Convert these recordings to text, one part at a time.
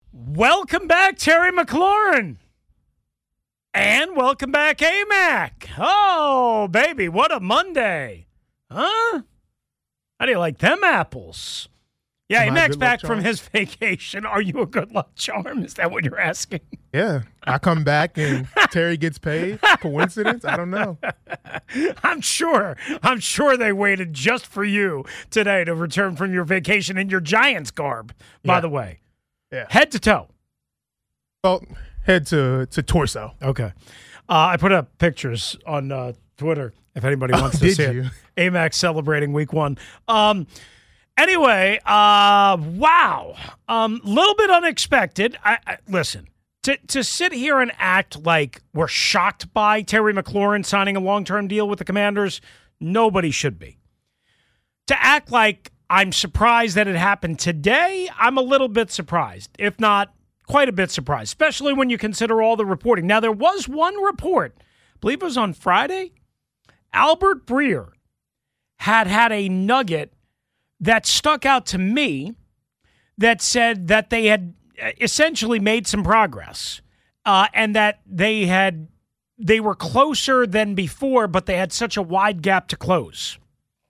Welcome back, Terry McLaurin. And welcome back, AMAC. Oh, baby, what a Monday. Huh? How do you like them apples? Yeah, AMAC's back from his vacation. Are you a good luck charm? Is that what you're asking? Yeah. I come back and Terry gets paid. Coincidence? I don't know. I'm sure they waited just for you today to return from your vacation in your Giants garb, by the way. Yeah. Head to toe. Well, head to torso. Okay. I put up pictures on Twitter if anybody wants to see it. AMAC celebrating week 1. Anyway, wow. Little bit unexpected. Listen, to sit here and act like we're shocked by Terry McLaurin signing a long-term deal with the Commanders, nobody should be. To act like I'm surprised that it happened today, I'm a little bit surprised, if not quite a bit surprised, especially when you consider all the reporting. Now, there was one report, I believe it was on Friday, Albert Breer had a nugget that stuck out to me that said that they had essentially made some progress and that they were closer than before, but they had such a wide gap to close.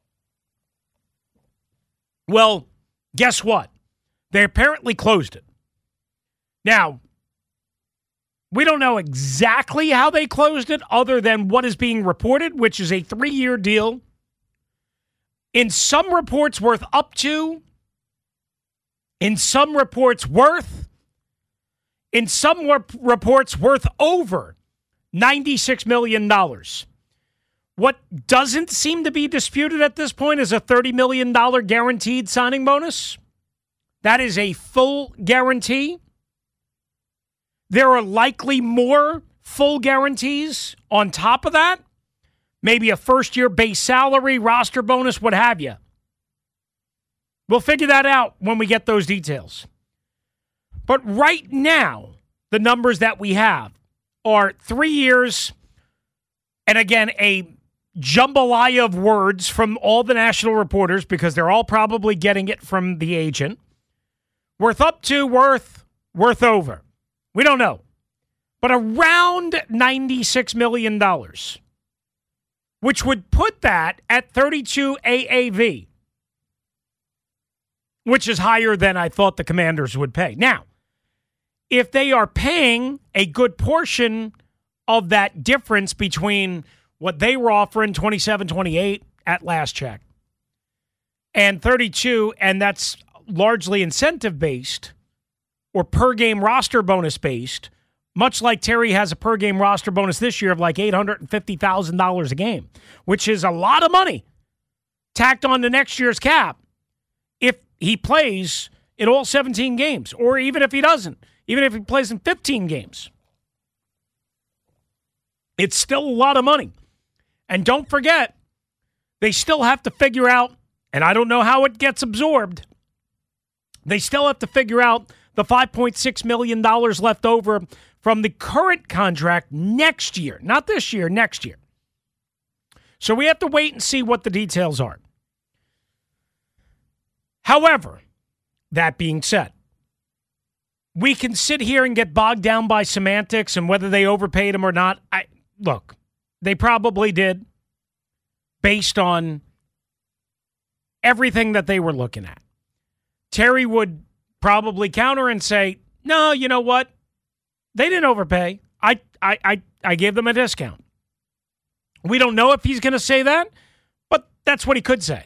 Well, guess what? They apparently closed it. Now, we don't know exactly how they closed it other than what is being reported, which is a 3-year deal. In some reports worth up to, in some reports worth over $96 million. What doesn't seem to be disputed at this point is a $30 million guaranteed signing bonus. That is a full guarantee. There are likely more full guarantees on top of that. Maybe a first-year base salary, roster bonus, what have you. We'll figure that out when we get those details. But right now, the numbers that we have are 3 years, and again, a jambalaya of words from all the national reporters because they're all probably getting it from the agent. Worth up to, worth over. We don't know. But around $96 million, which would put that at 32 AAV, which is higher than I thought the Commanders would pay. Now, if they are paying a good portion of that difference between what they were offering, 27, 28 at last check, and 32, and that's largely incentive-based or per-game roster bonus-based, much like Terry has a per-game roster bonus this year of like $850,000 a game, which is a lot of money tacked on to next year's cap if he plays in all 17 games, or even if he doesn't, even if he plays in 15 games. It's still a lot of money. And don't forget, they still have to figure out, and I don't know how it gets absorbed, they still have to figure out the $5.6 million left over from the current contract next year. Not this year, next year. So we have to wait and see what the details are. However, that being said, we can sit here and get bogged down by semantics and whether they overpaid him or not. Look, they probably did based on everything that they were looking at. Terry would probably counter and say, no, you know what? They didn't overpay. I gave them a discount. We don't know if he's going to say that, but that's what he could say.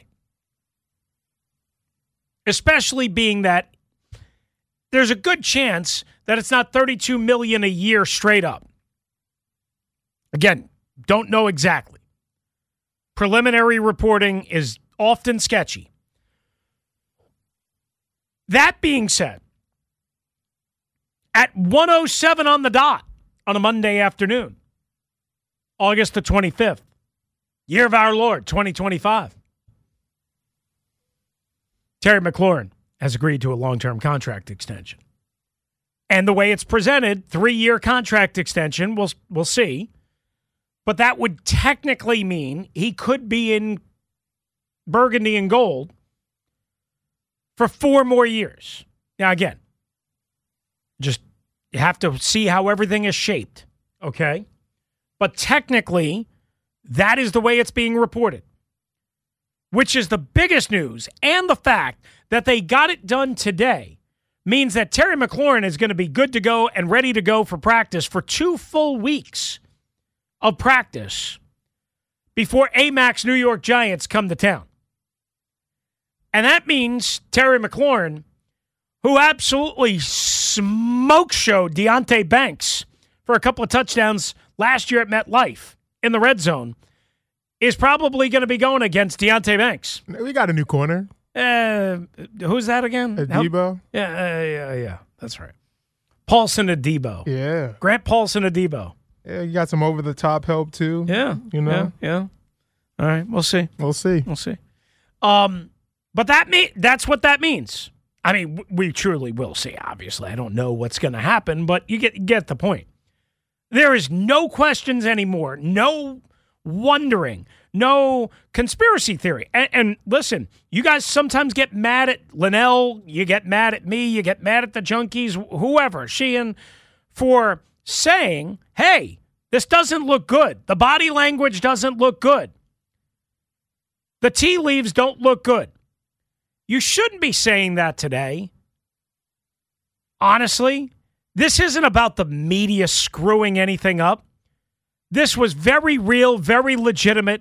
Especially being that there's a good chance that it's not $32 million a year straight up. Again, don't know exactly. Preliminary reporting is often sketchy. That being said, at 1:07 on the dot on a Monday afternoon, August the 25th, year of our Lord, 2025, Terry McLaurin has agreed to a long-term contract extension. And the way it's presented, 3-year contract extension, we'll see. But that would technically mean he could be in burgundy and gold for 4 more years. Now, again, Just you have to see how everything is shaped, okay? But technically, that is the way it's being reported, which is the biggest news. And the fact that they got it done today means that Terry McLaurin is going to be good to go and ready to go for practice for 2 full weeks of practice before AMAC's New York Giants come to town. And that means Terry McLaurin, who absolutely smoke-showed Deonte Banks for a couple of touchdowns last year at MetLife in the red zone, is probably going to be going against Deonte Banks. We got a new corner. Who's that again? Adebo. Yeah. That's right. Paulson Adebo. Yeah. Grant Paulson Adebo. Yeah, you got some over-the-top help, too. Yeah. You know? Yeah. All right, we'll see. We'll see. But that's what that means. I mean, we truly will see, obviously. I don't know what's going to happen, but you get the point. There is no questions anymore, no wondering, no conspiracy theory. And listen, you guys sometimes get mad at Linnell, you get mad at me, you get mad at the Junkies, whoever, Sheehan, for saying, hey, this doesn't look good. The body language doesn't look good. The tea leaves don't look good. You shouldn't be saying that today. Honestly, this isn't about the media screwing anything up. This was very real, very legitimate,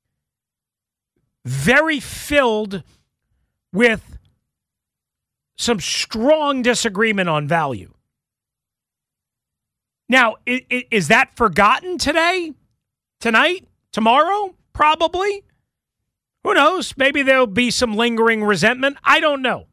very filled with some strong disagreement on value. Now, is that forgotten today? Tonight? Tomorrow? Probably. Who knows? Maybe there'll be some lingering resentment. I don't know.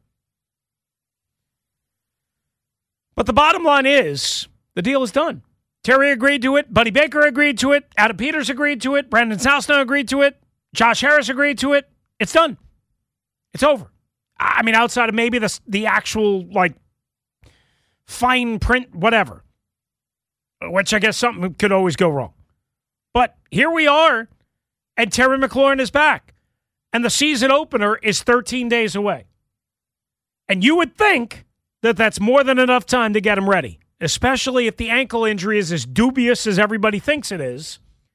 But the bottom line is the deal is done. Terry agreed to it. Buddy Baker agreed to it. Adam Peters agreed to it. Brandon Sousna agreed to it. Josh Harris agreed to it. It's done. It's over. I mean, outside of maybe the actual, like, fine print, whatever, which I guess something could always go wrong. But here we are, and Terry McLaurin is back. And the season opener is 13 days away. And you would think that that's more than enough time to get him ready, especially if the ankle injury is as dubious as everybody thinks it is.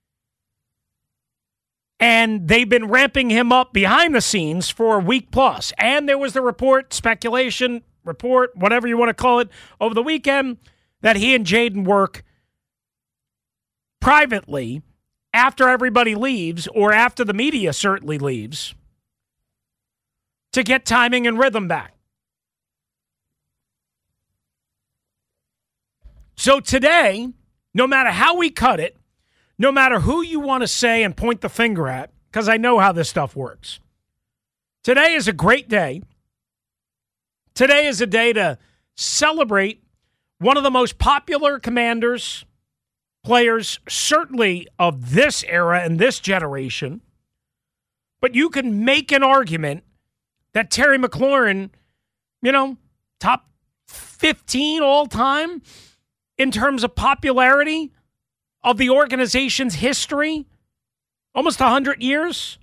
And they've been ramping him up behind the scenes for a week plus. And there was the speculation, whatever you want to call it, over the weekend that he and Jaden work privately after everybody leaves, or after the media certainly leaves, to get timing and rhythm back. So today, no matter how we cut it, no matter who you want to say and point the finger at, because I know how this stuff works, today is a great day. Today is a day to celebrate one of the most popular Commanders players, certainly of this era and this generation. But you can make an argument that Terry McLaurin, top 15 all time in terms of popularity of the organization's history, almost 100 years.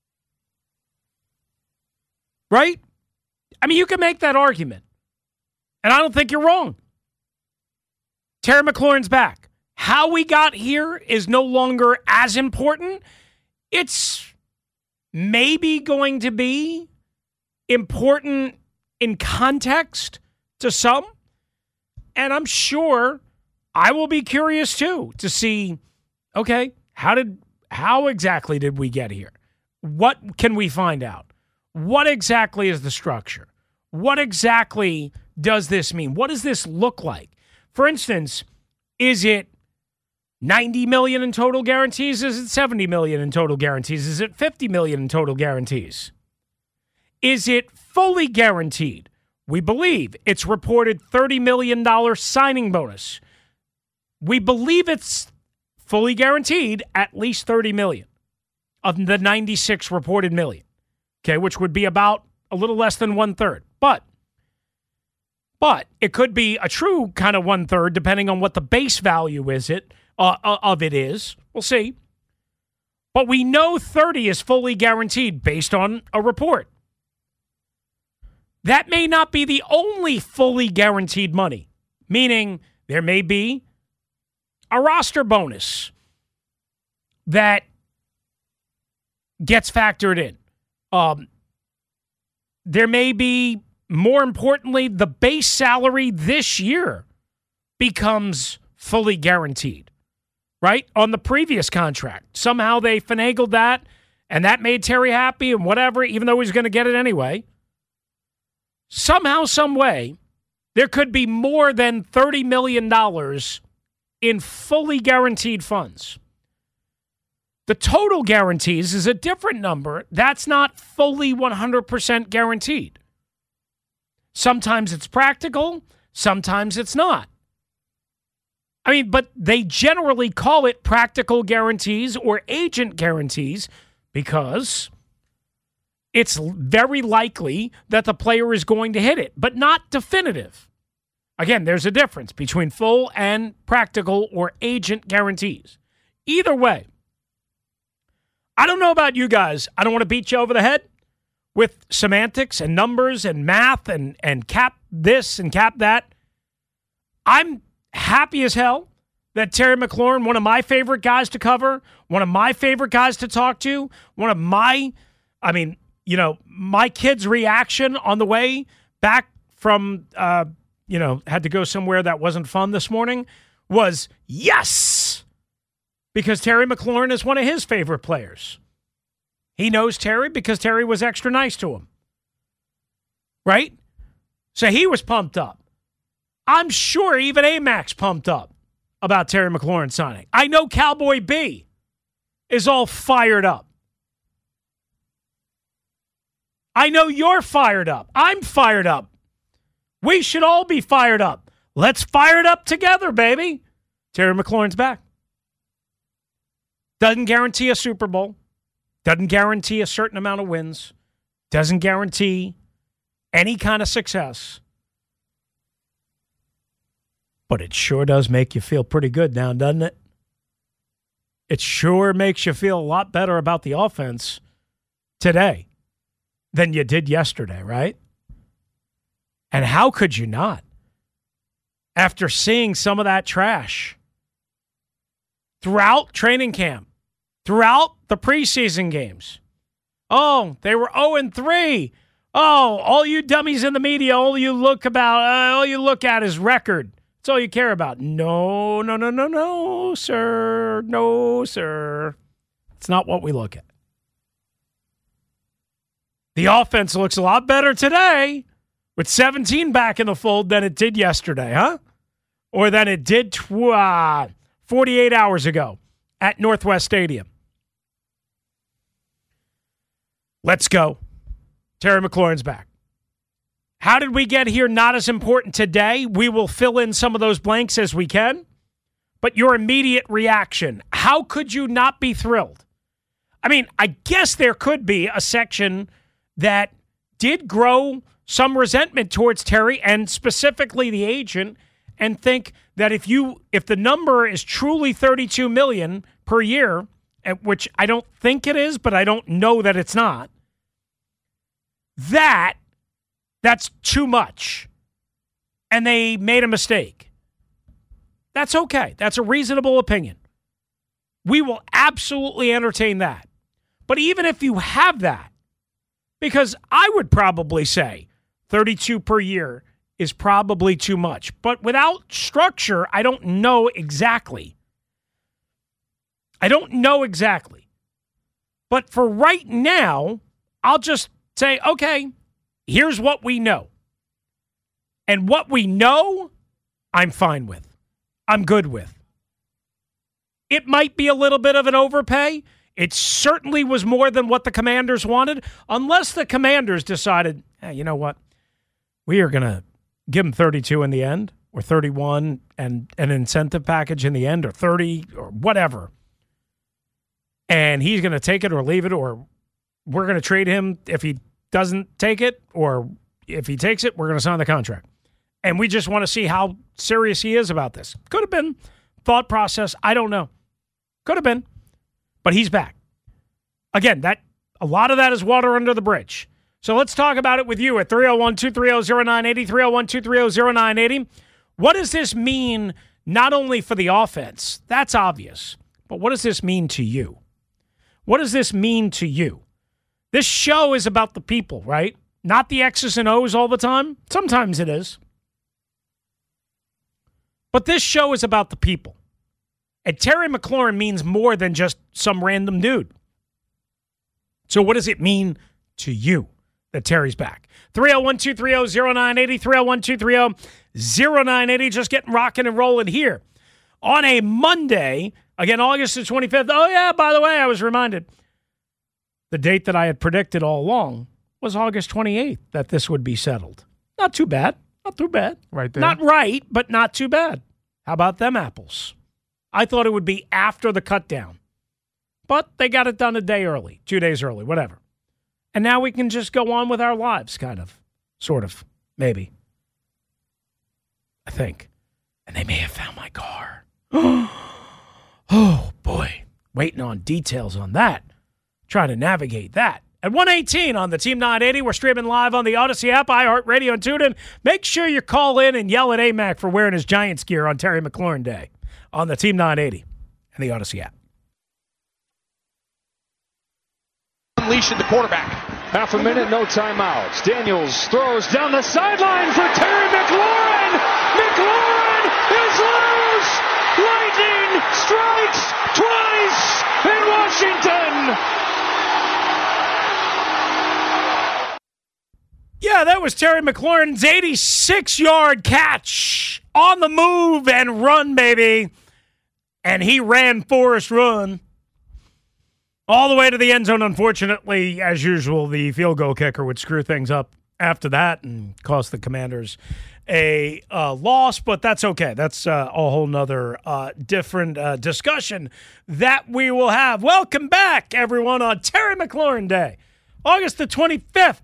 Right? I mean, you can make that argument. And I don't think you're wrong. Terry McLaurin's back. How we got here is no longer as important. It's maybe going to be important in context to some. And I'm sure I will be curious too to see, okay, how exactly did we get here? What can we find out? What exactly is the structure? What exactly does this mean? What does this look like? For instance, is it $90 million in total guarantees? Is it $70 million in total guarantees? Is it $50 million in total guarantees? Is it fully guaranteed? We believe it's reported $30 million signing bonus. We believe it's fully guaranteed at least $30 million of the 96 reported million, okay, which would be about a little less than 1/3. But it could be a true kind of 1/3 depending on what the base value is of it is. We'll see. But we know 30 is fully guaranteed based on a report. That may not be the only fully guaranteed money. meaning there may be a roster bonus that gets factored in. There may be, more importantly, the base salary this year becomes fully guaranteed, right? On the previous contract. Somehow they finagled that, and that made Terry happy and whatever, even though he was going to get it anyway. Somehow, some way, there could be more than $30 million in fully guaranteed funds. The total guarantees is a different number. That's not fully 100% guaranteed. Sometimes it's practical, sometimes it's not. I mean, but they generally call it practical guarantees or agent guarantees because it's very likely that the player is going to hit it, but not definitive. Again, there's a difference between full and practical or agent guarantees. Either way, I don't know about you guys. I don't want to beat you over the head with semantics and numbers and math and cap this and cap that. I'm happy as hell that Terry McLaurin, one of my favorite guys to cover, one of my favorite guys to talk to, one of my kids' reaction on the way back from, had to go somewhere that wasn't fun this morning was yes, because Terry McLaurin is one of his favorite players. He knows Terry because Terry was extra nice to him, right? So he was pumped up. I'm sure even Amax pumped up about Terry McLaurin signing. I know Cowboy B is all fired up. I know you're fired up. I'm fired up. We should all be fired up. Let's fire it up together, baby. Terry McLaurin's back. Doesn't guarantee a Super Bowl. Doesn't guarantee a certain amount of wins. Doesn't guarantee any kind of success. But it sure does make you feel pretty good now, doesn't it? It sure makes you feel a lot better about the offense today than you did yesterday, right? And how could you not? After seeing some of that trash throughout training camp, throughout the preseason games. Oh, they were 0-3. Oh, all you dummies in the media, all you look at is record. That's all you care about. No, sir. No, sir. It's not what we look at. The offense looks a lot better today with 17 back in the fold than it did yesterday, huh? Or than it did 48 hours ago at Northwest Stadium. Let's go. Terry McLaurin's back. How did we get here? Not as important today. We will fill in some of those blanks as we can. But your immediate reaction, how could you not be thrilled? I mean, I guess there could be a section that did grow some resentment towards Terry and specifically the agent and think that if the number is truly $32 million per year, which I don't think it is, but I don't know that it's not, that's too much. And they made a mistake. That's okay. That's a reasonable opinion. We will absolutely entertain that. But even if you have that, because I would probably say 32 per year is probably too much. But without structure, I don't know exactly. But for right now, I'll just say, okay, here's what we know. And what we know, I'm fine with. I'm good with. It might be a little bit of an overpay. It certainly was more than what the Commanders wanted, unless the Commanders decided, hey, you know what? We are going to give him 32 in the end, or 31 and an incentive package in the end, or 30 or whatever. And he's going to take it or leave it, or we're going to trade him if he doesn't take it, or if he takes it, we're going to sign the contract. And we just want to see how serious he is about this. Could have been thought process. I don't know. Could have been. But he's back. Again, a lot of that is water under the bridge. So let's talk about it with you at 301-230-0980, 301-230-0980. What does this mean not only for the offense? That's obvious. But what does this mean to you? What does this mean to you? This show is about the people, right? Not the X's and O's all the time. Sometimes it is. But this show is about the people. And Terry McLaurin means more than just some random dude. So what does it mean to you that Terry's back? 301-230-0980, 301-230-0980. Just getting rocking and rolling here on a Monday. Again, August the 25th. Oh, yeah, by the way, I was reminded. The date that I had predicted all along was August 28th that this would be settled. Not too bad. Not too bad. Right there. Not right, but not too bad. How about them apples? I thought it would be after the cut down. But they got it done a day early, 2 days early, whatever. And now we can just go on with our lives, kind of. Sort of. Maybe. I think. And they may have found my car. Oh, boy. Waiting on details on that. Trying to navigate that. At 1:18 on the Team 980, we're streaming live on the Odyssey app, iHeartRadio, and TuneIn. Make sure you call in and yell at AMAC for wearing his Giants gear on Terry McLaurin Day on the Team 980 and the Odyssey app. Unleashing the quarterback. Half a minute, no timeouts. Daniels throws down the sideline for Terry McLaurin. McLaurin is loose. Lightning strikes twice in Washington. Yeah, that was Terry McLaurin's 86-yard catch on the move and run, baby. And he ran Forrest Run all the way to the end zone. Unfortunately, as usual, the field goal kicker would screw things up after that and cost the Commanders a loss, but that's okay. That's a whole nother different discussion that we will have. Welcome back, everyone, on Terry McLaurin Day. August the 25th,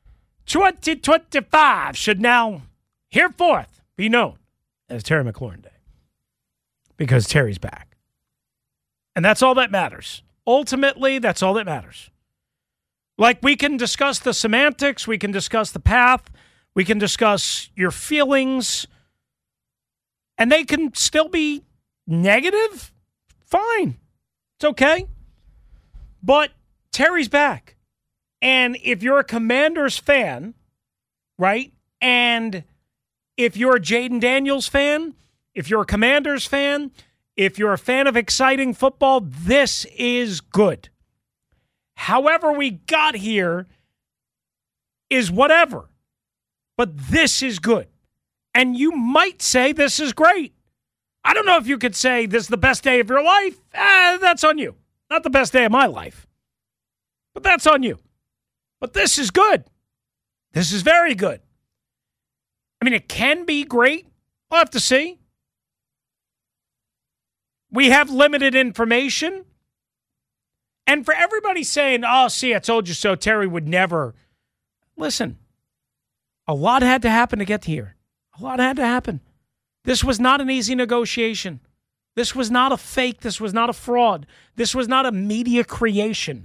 2025 should now hereforth be known as Terry McLaurin Day because Terry's back. And that's all that matters. Ultimately, that's all that matters. Like, we can discuss the semantics, we can discuss the path, we can discuss your feelings, and they can still be negative. Fine. It's okay. But Terry's back. And if you're a Commanders fan, right, and if you're a Jaden Daniels fan, if you're a Commanders fan, if you're a fan of exciting football, this is good. However we got here is whatever. But this is good. And you might say this is great. I don't know if you could say this is the best day of your life. That's on you. Not the best day of my life. But that's on you. But this is good. This is very good. I mean, it can be great. We'll have to see. We have limited information. And for everybody saying, oh, see, I told you so, Terry would never. Listen, a lot had to happen to get here. A lot had to happen. This was not an easy negotiation. This was not a fake. This was not a fraud. This was not a media creation.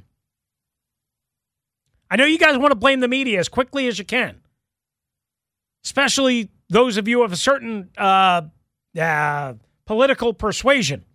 I know you guys want to blame the media as quickly as you can, especially those of you of a certain political persuasion.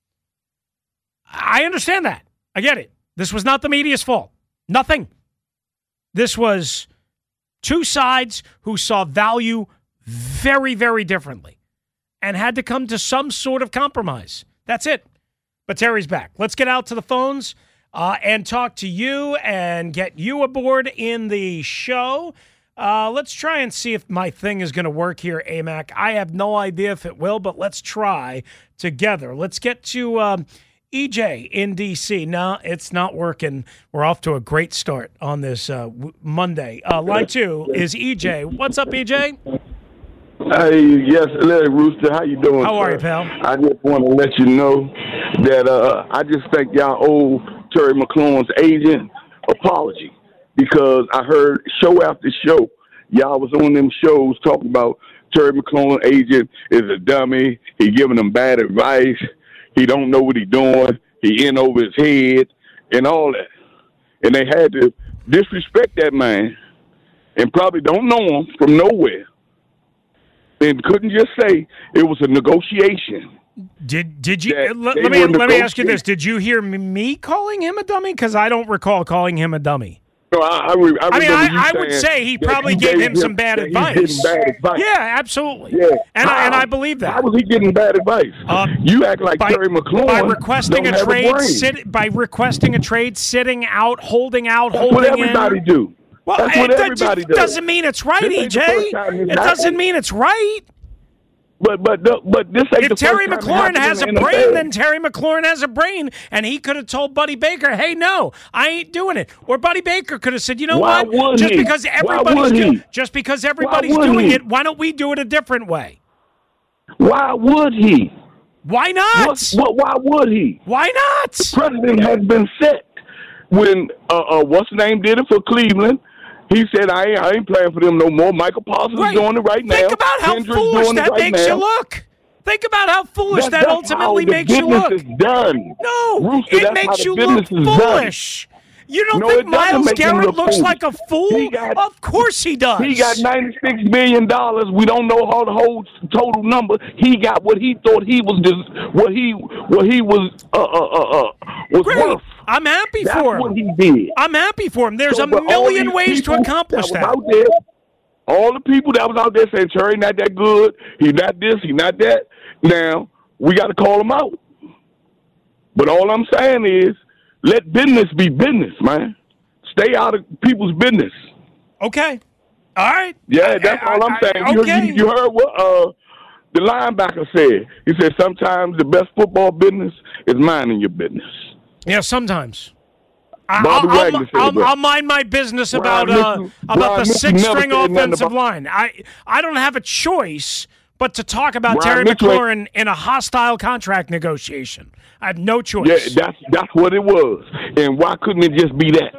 I understand that. I get it. This was not the media's fault. Nothing. This was two sides who saw value very, very differently and had to come to some sort of compromise. That's it. But Terry's back. Let's get out to the phones and talk to you and get you aboard in the show. Let's try and see if my thing is going to work here, AMAC. I have no idea if it will, but let's try together. Let's get to EJ in D.C. No, it's not working. We're off to a great start on this Monday. Line 2 is EJ. What's up, EJ? Hey, yes, Larry Rooster. How you doing? How are you, pal? I just want to let you know that I just think y'all owe Terry McLaurin's agent apology because I heard show after show y'all was on them shows talking about Terry McLaurin's agent is a dummy. He giving them bad advice. He don't know what he doing. He in over his head and all that. And they had to disrespect that man and probably don't know him from nowhere. and couldn't just say it was a negotiation. Did you? That Let they me were ask you this: did you hear me calling him a dummy? Because I don't recall calling him a dummy. No, I would say he probably gave him some bad advice. Yeah, absolutely. Yeah. And I believe that. How was he getting bad advice? You act like Terry McLaurin by requesting a trade, sitting out, holding out, That's holding what everybody in. do. Well, That's what everybody does. Doesn't mean it's right, EJ. It doesn't mean it's right. But this ain't if Terry McLaurin has a brain, then Terry McLaurin has a brain, and he could have told Buddy Baker, "Hey, no, I ain't doing it." Or Buddy Baker could have said, "You know what? Just because everybody's doing it, why don't we do it a different way?" Why would he? Why not? Why would he? Why not? The precedent has been set when what's the name did it for Cleveland. He said, I ain't playing for them no more. Michael Parsons is doing it right now. Think about how foolish that makes you look. Think about how foolish that ultimately makes you look. Is done. No, Rooster, it makes you look foolish. You don't think Myles Garrett looks like a fool? Of course he does. He got $96 million. We don't know how the whole total number. He got what he thought he was what he was worth. I'm happy for him. That's what he did. I'm happy for him. There's a million ways to accomplish that. Out there, all the people that was out there saying Terry not that good, he not this, he not that. Now we got to call him out. But all I'm saying is, let business be business, man. Stay out of people's business. Okay. All right. Yeah, that's all I'm saying. Okay. You heard what the linebacker said. He said sometimes the best football business is minding your business. Yeah, sometimes. I'll mind my business about the sixth-string offensive line. I don't have a choice but to talk about Terry McLaurin in a hostile contract negotiation. I have no choice. Yeah, that's what it was. And why couldn't it just be that?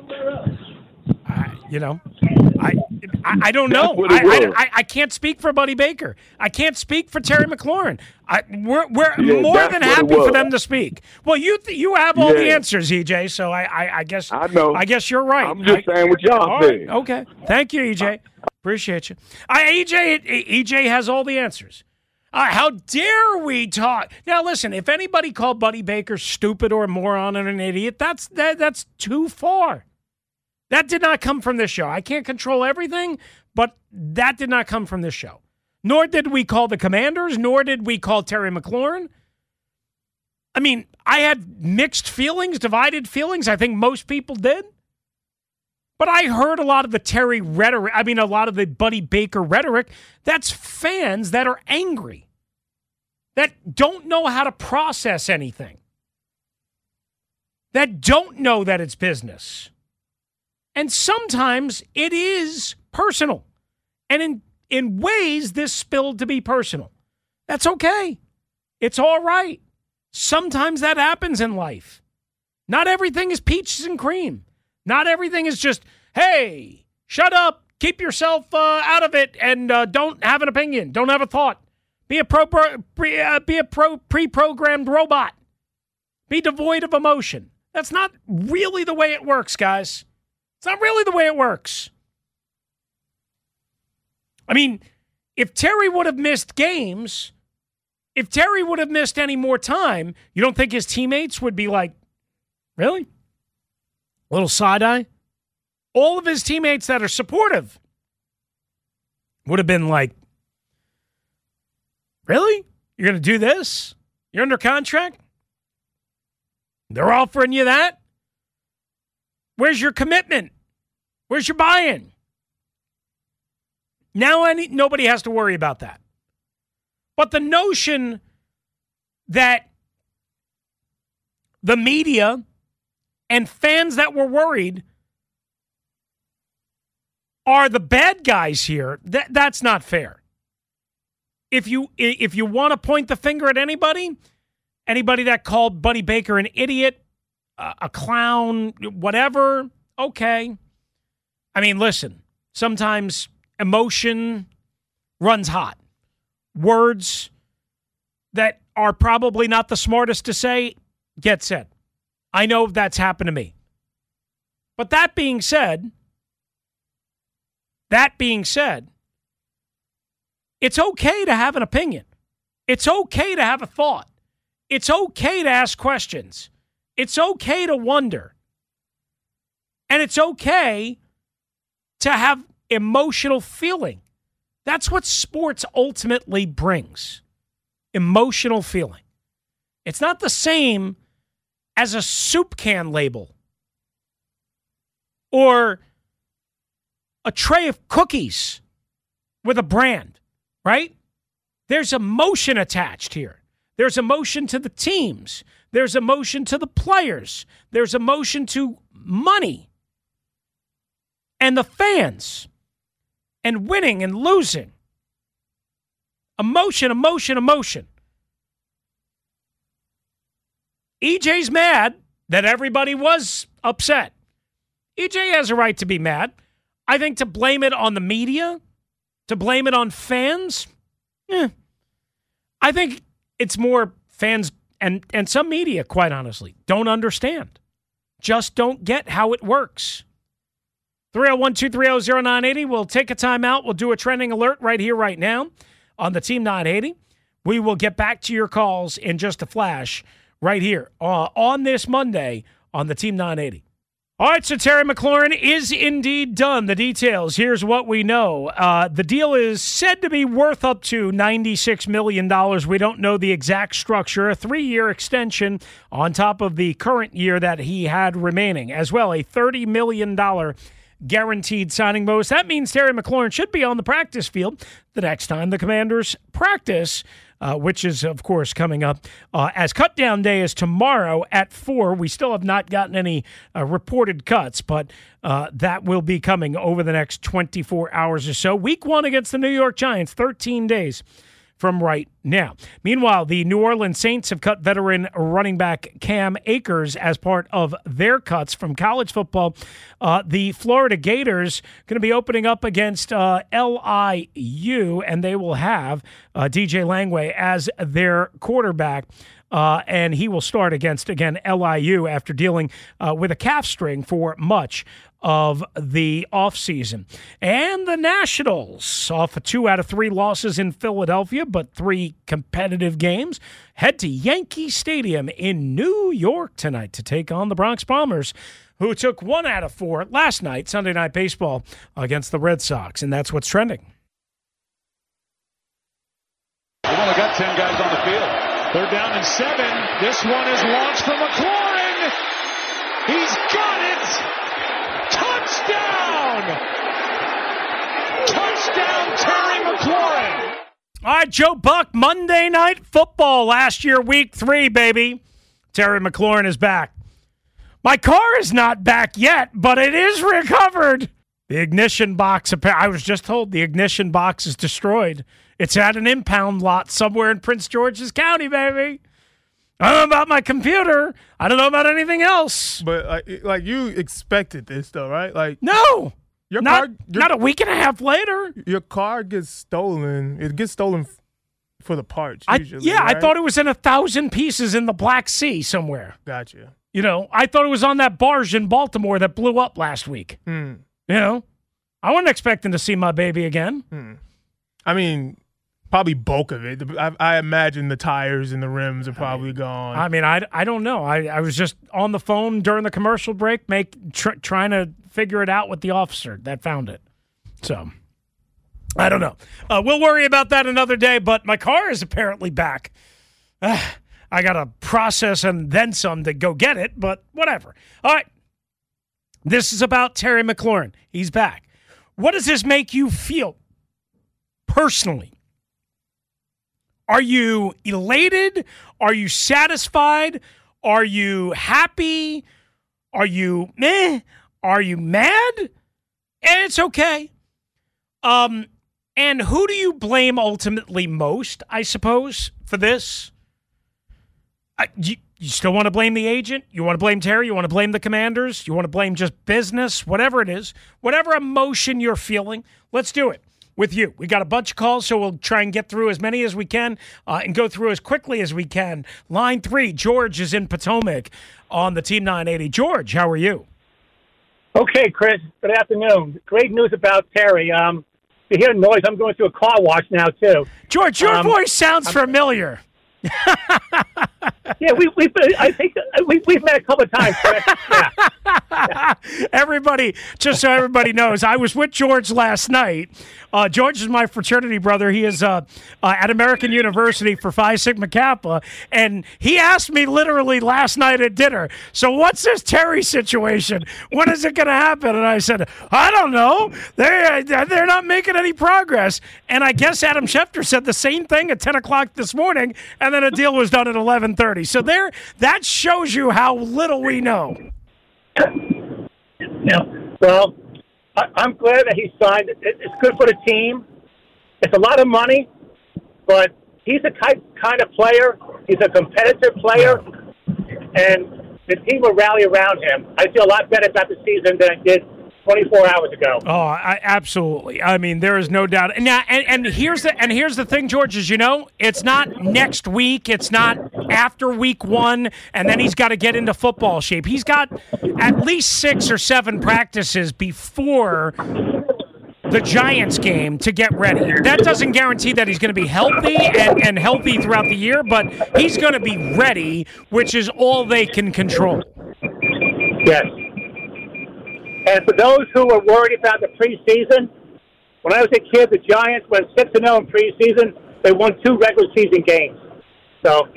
I don't know. I can't speak for Buddy Baker. I can't speak for Terry McLaurin. We're more than happy for them to speak. Well, you have all the answers, EJ. So I guess I know. I guess you're right. I'm just saying what y'all said. Right, okay. Thank you, EJ. Appreciate you. EJ has all the answers. How dare we talk? Now, listen, if anybody called Buddy Baker stupid or a moron or an idiot, that's too far. That did not come from this show. I can't control everything, but that did not come from this show. Nor did we call the Commanders, nor did we call Terry McLaurin. I mean, I had mixed feelings, divided feelings. I think most people did. But I heard a lot of the Terry rhetoric, a lot of the Buddy Baker rhetoric. That's fans that are angry, that don't know how to process anything, that don't know that it's business. And sometimes it is personal. And in ways, this spilled to be personal. That's okay. It's all right. Sometimes that happens in life. Not everything is peaches and cream. Not everything is just, hey, shut up, keep yourself out of it, and don't have an opinion, don't have a thought. Be a pre-programmed robot. Be devoid of emotion. That's not really the way it works, guys. It's not really the way it works. I mean, if Terry would have missed games, if Terry would have missed any more time, you don't think his teammates would be like, really? A little side-eye? All of his teammates that are supportive would have been like, really? You're going to do this? You're under contract? They're offering you that? Where's your commitment? Where's your buy-in? Now nobody has to worry about that. But the notion that the media and fans that were worried are the bad guys here, that's not fair. If you want to point the finger at anybody that called Buddy Baker an idiot, a clown, whatever, okay. I mean, listen, sometimes emotion runs hot. Words that are probably not the smartest to say get said. I know that's happened to me. But that being said, It's okay to have an opinion. It's okay to have a thought. It's okay to ask questions. It's okay to wonder. And it's okay to have emotional feeling. That's what sports ultimately brings. Emotional feeling. It's not the same as a soup can label or a tray of cookies with a brand, right? There's emotion attached here. There's emotion to the teams. There's emotion to the players. There's emotion to money and the fans and winning and losing. Emotion, emotion, emotion. EJ's mad that everybody was upset. EJ has a right to be mad. I think to blame it on the media, to blame it on fans, I think it's more fans and some media, quite honestly, don't understand. Just don't get how it works. 301-230-0980. We'll take a timeout. We'll do a trending alert right here, right now on the Team 980. We will get back to your calls in just a flash right here on this Monday on the Team 980. All right, so Terry McLaurin is indeed done. The details, here's what we know. The deal is said to be worth up to $96 million. We don't know the exact structure. A 3-year extension on top of the current year that he had remaining. As well, a $30 million guaranteed signing bonus. That means Terry McLaurin should be on the practice field the next time the Commanders practice, which is, of course, coming up as cutdown day is tomorrow at 4. We still have not gotten any reported cuts, but that will be coming over the next 24 hours or so. Week 1 against the New York Giants, 13 days from right now. Meanwhile, the New Orleans Saints have cut veteran running back Cam Akers as part of their cuts from college football. The Florida Gators going to be opening up against LIU, and they will have DJ Langway as their quarterback. And he will start against, again, LIU after dealing with a calf string for much of the offseason. And the Nationals, off of 2 out of 3 losses in Philadelphia, but 3 competitive games, head to Yankee Stadium in New York tonight to take on the Bronx Bombers, who took 1 out of 4 last night, Sunday Night Baseball, against the Red Sox. And that's what's trending. We've only got 10 guys on the field. 3rd down and 7. This one is launched for McLaurin. He's got it. Touchdown! Touchdown, Terry McLaurin. All right, Joe Buck, Monday Night Football last year, week 3, baby. Terry McLaurin is back. My car is not back yet, but it is recovered. The ignition box, I was just told the ignition box is destroyed. It's at an impound lot somewhere in Prince George's County, baby. I don't know about my computer. I don't know about anything else. But like you expected this, though, right? Like no, not a week and a half later. Your car gets stolen. It gets stolen for the parts usually. Right? I thought it was in 1,000 pieces in the Black Sea somewhere. Gotcha. You know, I thought it was on that barge in Baltimore that blew up last week. You know, I wasn't expecting to see my baby again. I mean, probably bulk of it. I imagine the tires and the rims are probably gone. I mean, I don't know. I was just on the phone during the commercial break trying to figure it out with the officer that found it. So, I don't know. We'll worry about that another day, but my car is apparently back. I got to process and then some to go get it, but whatever. All right. This is about Terry McLaurin. He's back. What does this make you feel personally? Are you elated? Are you satisfied? Are you happy? Are you meh? Are you mad? And it's okay. And who do you blame ultimately most, I suppose, for this? You still want to blame the agent? You want to blame Terry? You want to blame the Commanders? You want to blame just business? Whatever it is, whatever emotion you're feeling, let's do it with you. We got a bunch of calls, so we'll try and get through as many as we can and go through as quickly as we can. Line 3, George is in Potomac on the Team 980. George, how are you? Okay, Chris. Good afternoon. Great news about Terry. you hear noise, I'm going through a car wash now too. George, your voice sounds familiar. Yeah, I think we've met a couple of times. Yeah. Everybody, just so everybody knows, I was with George last night. George is my fraternity brother. He is at American University for Phi Sigma Kappa, and he asked me literally last night at dinner, so what's this Terry situation? When is it going to happen? And I said, I don't know. They're not making any progress. And I guess Adam Schefter said the same thing at 10 o'clock this morning, and then a deal was done at 11:30. So that shows you how little we know. Yeah. Well, I'm glad that he signed. It's good for the team. It's a lot of money, but he's a kind of player. He's a competitive player, and the team will rally around him. I feel a lot better about the season than I did 24 hours ago. Oh, absolutely. I mean, there is no doubt. Now, and here's the thing, George, is it's not next week. It's not after week 1, and then he's got to get into football shape. He's got at least 6 or 7 practices before the Giants game to get ready. That doesn't guarantee that he's going to be healthy and healthy throughout the year, but he's going to be ready, which is all they can control. Yes. And for those who are worried about the preseason, when I was a kid, the Giants went 6-0 in preseason. They won 2 regular season games. So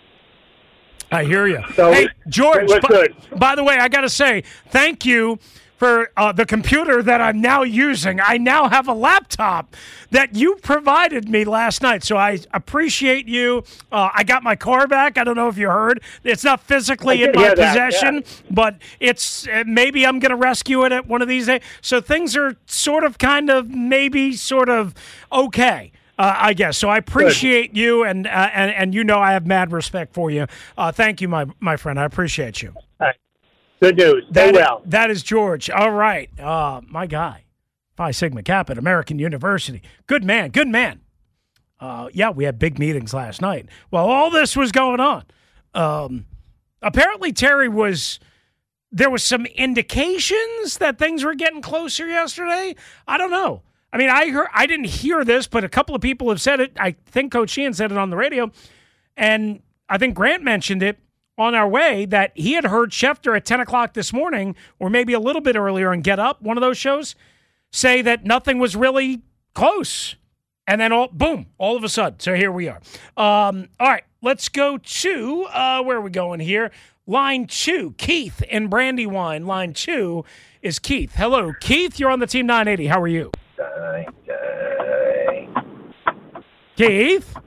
I hear you. So hey, George, good. By the way, I got to say thank you for the computer that I'm now using. I now have a laptop that you provided me last night, so I appreciate you. I got my car back. I don't know if you heard. It's not physically in my possession, but it's maybe I'm going to rescue it at one of these days. So things are sort of, kind of, maybe sort of okay. I guess. So I appreciate you, and I have mad respect for you. Thank you, my friend. I appreciate you. All right. Good news. That is George. All right. My guy, Phi Sigma Kappa at American University. Good man. Yeah, we had big meetings last night. Well, all this was going on. Apparently, there was some indications that things were getting closer yesterday. I don't know. I mean, I didn't hear this, but a couple of people have said it. I think Coach Sheehan said it on the radio, and I think Grant mentioned it on our way that he had heard Schefter at 10 o'clock this morning, or maybe a little bit earlier on Get Up, one of those shows, say that nothing was really close. And then, all of a sudden. So here we are. All right, let's go to, where are we going here? Line 2, Keith in Brandywine. Line 2 is Keith. Hello, Keith. You're on the Team 980. How are you? Keith?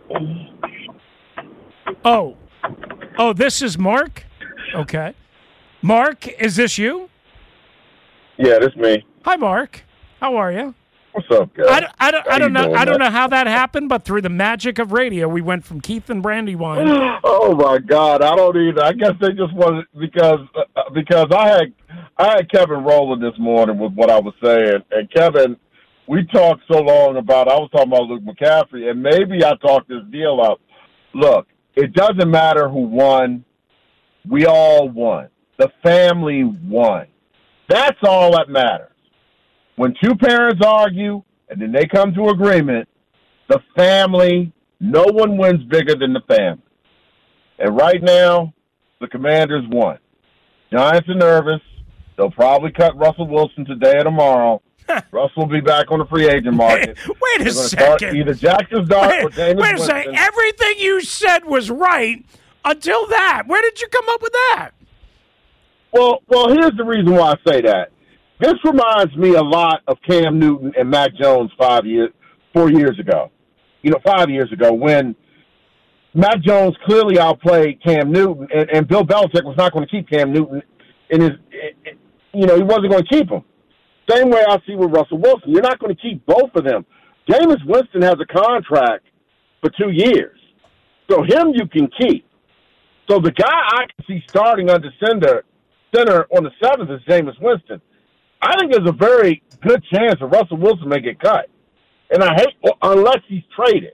Oh, this is Mark? Okay. Mark, is this you? Yeah, that's me. Hi, Mark. How are you? What's up, guys? I don't know how that happened, but through the magic of radio, we went from Keith and Brandywine. Oh my God, I don't either. I guess they just wanted because I had Kevin rolling this morning with what I was saying, and Kevin, we talked so long about. I was talking about Luke McCaffrey, and maybe I talked this deal up. Look, it doesn't matter who won. We all won. The family won. That's all that matters. When 2 parents argue and then they come to agreement, the family, no one wins bigger than the family. And right now, the Commanders won. Giants are nervous. They'll probably cut Russell Wilson today or tomorrow. Russell will be back on the free agent market. Wait a second. Either Jackson Dart or Jameis Wait a second. Everything you said was right until that. Where did you come up with that? Well, here's the reason why I say that. This reminds me a lot of Cam Newton and Mac Jones 4 years ago. 5 years ago when Mac Jones clearly outplayed Cam Newton, and Bill Belichick was not going to keep Cam Newton in his. He wasn't going to keep him. Same way I see with Russell Wilson. You're not going to keep both of them. Jameis Winston has a contract for 2 years. So him you can keep. So the guy I can see starting under center on the 7th is Jameis Winston. I think there's a very good chance that Russell Wilson may get cut. And I hate unless he's traded.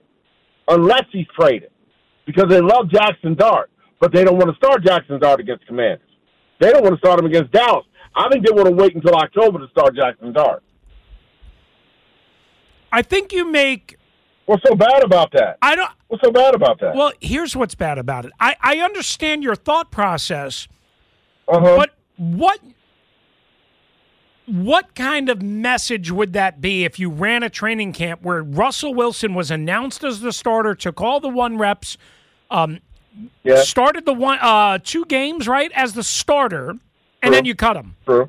Because they love Jackson Dart, but they don't want to start Jackson Dart against Commanders. They don't want to start him against Dallas. I think they want to wait until October to start Jackson Dart. I think you make. What's so bad about that? I don't. What's so bad about that? Well, here's what's bad about it. I understand your thought process, Uh-huh. but what kind of message would that be if you ran a training camp where Russell Wilson was announced as the starter, took all the 1 reps, started the 2 games, right, as the starter, and then you cut him? True.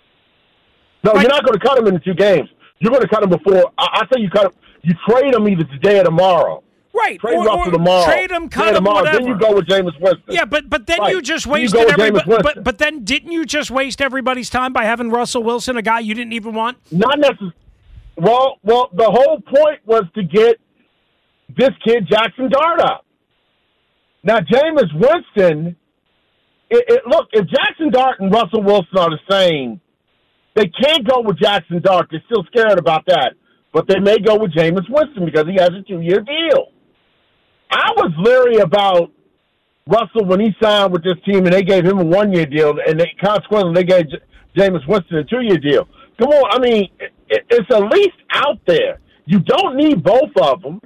No, you're not going to cut him in the 2 games. You're going to cut him before. I say you cut him. You trade him either today or tomorrow. Right. Trade Russell tomorrow. Trade him, cut him, tomorrow. whatever. Then you go with Jameis Winston. Yeah, but then Right. you just Then you wasted go with Jameis everybody. Winston. But then didn't you just waste everybody's time by having Russell Wilson, a guy you didn't even want? Not necessarily. Well, the whole point was to get this kid Jackson Dart up. Now, Jameis Winston, look, if Jackson Dart and Russell Wilson are the same, they can't go with Jackson Dart. They're still scared about that. But they may go with Jameis Winston because he has a 2-year deal. I was leery about Russell when he signed with this team and they gave him a 1-year deal, and consequently they gave Jameis Winston a 2-year deal. Come on, I mean, it's at least out there. You don't need both of them.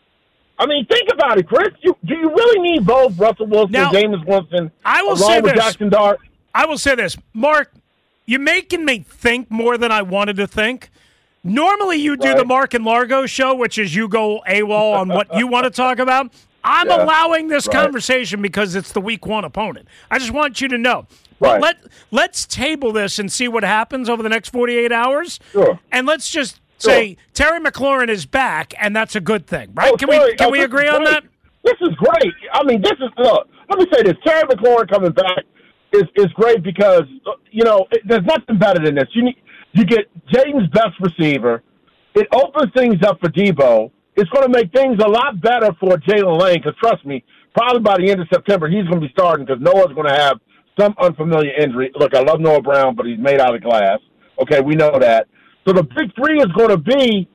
I mean, think about it, Chris. Do you really need both Russell Wilson Now, and Jameis Winston I will along say with this. Jackson Dart? I will say this, Mark. You're making me think more than I wanted to think. Normally, you do the Mark and Largo show, which is you go AWOL on what you want to talk about. I'm allowing this conversation because it's the week 1 opponent. I just want you to know. Right. Let's table this and see what happens over the next 48 hours. Sure. And let's just say Terry McLaurin is back, and that's a good thing, right? Oh, Can we agree on that? This is great. I mean, look, let me say this. Terry McLaurin coming back is great because, there's nothing better than this. You get Jaden's best receiver. It opens things up for Debo. It's going to make things a lot better for Jalen Lane because, trust me, probably by the end of September, he's going to be starting because Noah's going to have some unfamiliar injury. Look, I love Noah Brown, but he's made out of glass. Okay, we know that. So the big 3 is going to be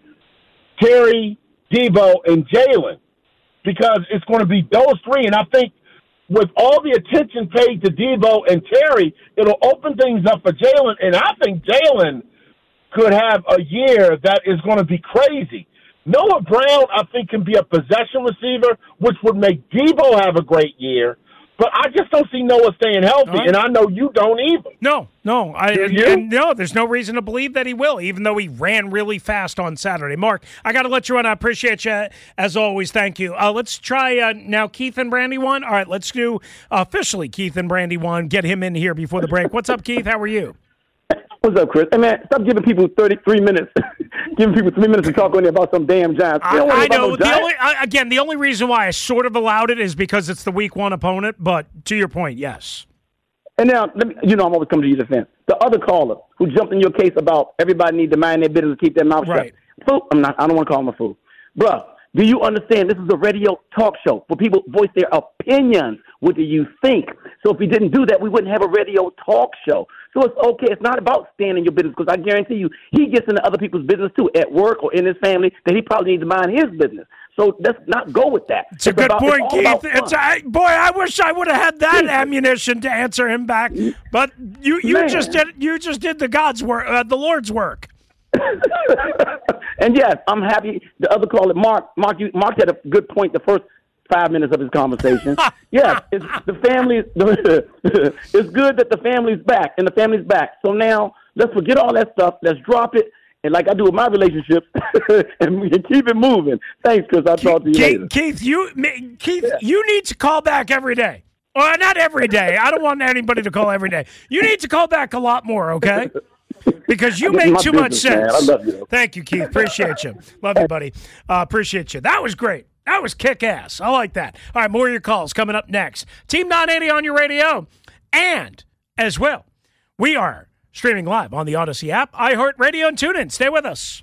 Terry, Debo, and Jalen because it's going to be those 3. And I think with all the attention paid to Debo and Terry, it'll open things up for Jalen. And I think Jalen could have a year that is going to be crazy. Noah Brown, I think, can be a possession receiver, which would make Debo have a great year. But I just don't see Noah staying healthy, and I know you don't either. No. No, There's no reason to believe that he will, even though he ran really fast on Saturday. Mark, I got to let you run. I appreciate you, as always. Thank you. Let's try now Keith and Brandy 1. All right, let's do officially Keith and Brandy 1. Get him in here before the break. What's up, Keith? How are you? What's up, Chris? Hey, man, stop giving people 33 minutes. Giving people 3 minutes to talk on there about some damn Giants. I know. The only reason why I sort of allowed it is because it's the week 1 opponent, but to your point, yes. And now, I'm always coming to your defense. The other caller who jumped in your case about everybody need to mind their business and keep their mouth shut. Fool, I don't want to call him a fool. Bruh, do you understand this is a radio talk show where people voice their opinions? What do you think? So if we didn't do that, we wouldn't have a radio talk show. So it's okay. It's not about staying in your business because I guarantee you he gets into other people's business too at work or in his family that he probably needs to mind his business. So let's not go with that. It's a good point, Keith. I wish I would have had that ammunition to answer him back. But you just did the God's work, the Lord's work. And yes, I'm happy. The other caller, Mark had a good point the first 5 minutes of his conversation. Yes, it's good that the family's back, and the family's back. So now let's forget all that stuff. Let's drop it, and like I do with my relationships, and we can keep it moving. Thanks, Chris. I'll talk to you later. Keith, you need to call back every day. Well, not every day. I don't want anybody to call every day. You need to call back a lot more, okay? Because you make too much sense. Man. I love you. Thank you, Keith. Appreciate you. Love you, buddy. Appreciate you. That was great. That was kick-ass. I like that. All right, more of your calls coming up next. Team 980 on your radio. And, as well, we are streaming live on the Odyssey app, iHeartRadio, and TuneIn. Stay with us.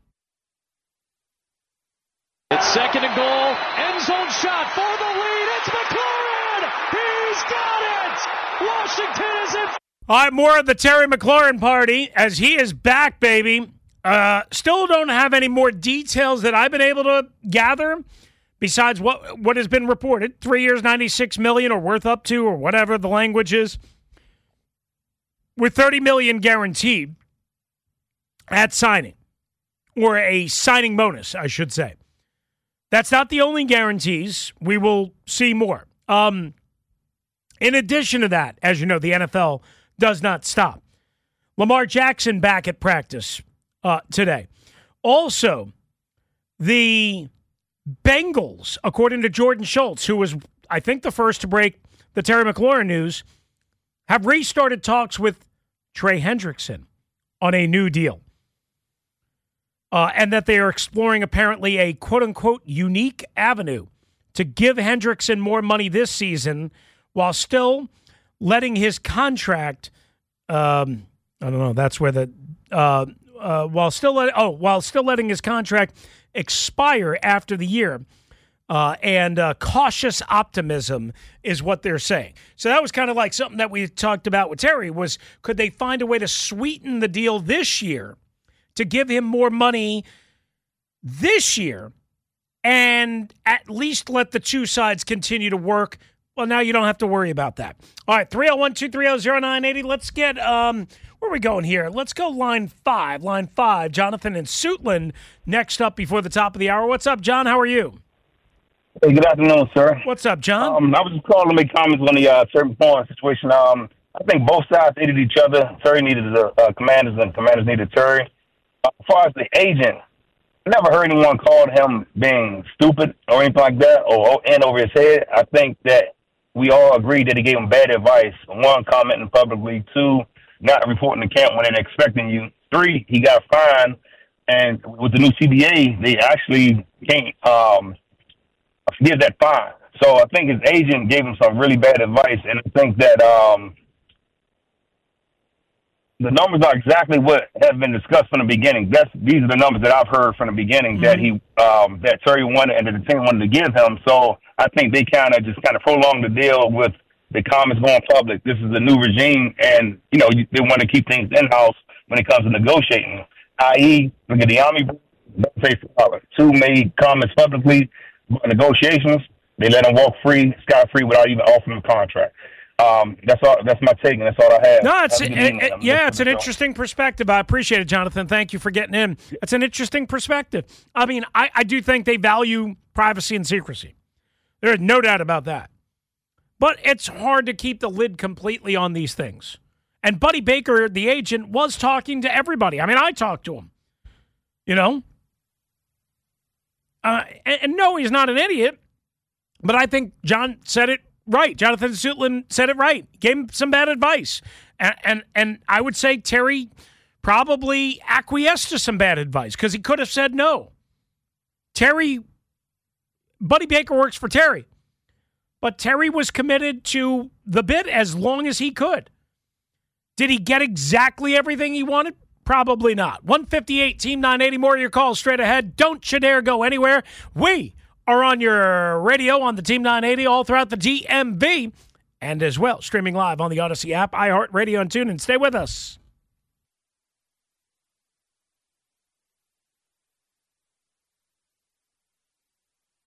It's 2nd and goal. End zone shot for the lead. It's McLaurin. He's got it. Washington is in. All right, more of the Terry McLaurin party as he is back, baby. Still don't have any more details that I've been able to gather besides what has been reported. 3 years, $96 million, or worth up to, or whatever the language is, with $30 million guaranteed at signing. or a signing bonus, I should say. That's not the only guarantees. We will see more. In addition to that, as you know, the NFL does not stop. Lamar Jackson back at practice today. Also, the Bengals, according to Jordan Schultz, who was, I think, the first to break the Terry McLaurin news, have restarted talks with Trey Hendrickson on a new deal. And that they are exploring apparently a quote-unquote unique avenue to give Hendrickson more money this season while still letting his contract I don't know, that's where the while still letting his contract expire after the year. And cautious optimism is what they're saying. So that was kind of like something that we talked about with Terry was, could they find a way to sweeten the deal this year to give him more money this year and at least let the two sides continue to work? Well, now you don't have to worry about that. All right, 301-230-0980. Let's get, where are we going here? Let's go line 5. Line 5, Jonathan and Suitland next up before the top of the hour. What's up, John? How are you? Hey, good afternoon, sir. What's up, John? I was just calling to make comments on the Terry McLaurin situation. I think both sides needed each other. Terry needed the Commanders, and Commanders needed Terry. As far as the agent, I never heard anyone call him being stupid or anything like that, or in over his head. I think that we all agreed that he gave him bad advice. 1, commenting publicly. 2, not reporting to camp when they're expecting you. 3, he got fined, and with the new CBA, they actually can't give that fine. So I think his agent gave him some really bad advice, and I think that the numbers are exactly what have been discussed from the beginning. These are the numbers that I've heard from the beginning that he that Terry wanted and that the team wanted to give him. So I think they kind of prolonged the deal with the comments going public. This is a new regime, and they want to keep things in house when it comes to negotiating. I.e., look at the Army. 2 made comments publicly. Negotiations, they let him walk free, scot-free, without even offering him a contract. That's all. That's my take, and that's all I have. No, it's an interesting perspective. I appreciate it, Jonathan. Thank you for getting in. It's an interesting perspective. I mean, I do think they value privacy and secrecy. There's no doubt about that. But it's hard to keep the lid completely on these things. And Buddy Baker, the agent, was talking to everybody. I mean, I talked to him. And no, he's not an idiot, but I think John said it right. Jonathan Suitland said it right. Gave him some bad advice. And I would say Terry probably acquiesced to some bad advice because he could have said no. Buddy Baker works for Terry, but Terry was committed to the bid as long as he could. Did he get exactly everything he wanted? Probably not. 158, Team 980. More of your calls straight ahead. Don't you dare go anywhere. We are on your radio on the Team 980 all throughout the DMV and as well streaming live on the Odyssey app, iHeartRadio, and TuneIn. Stay with us.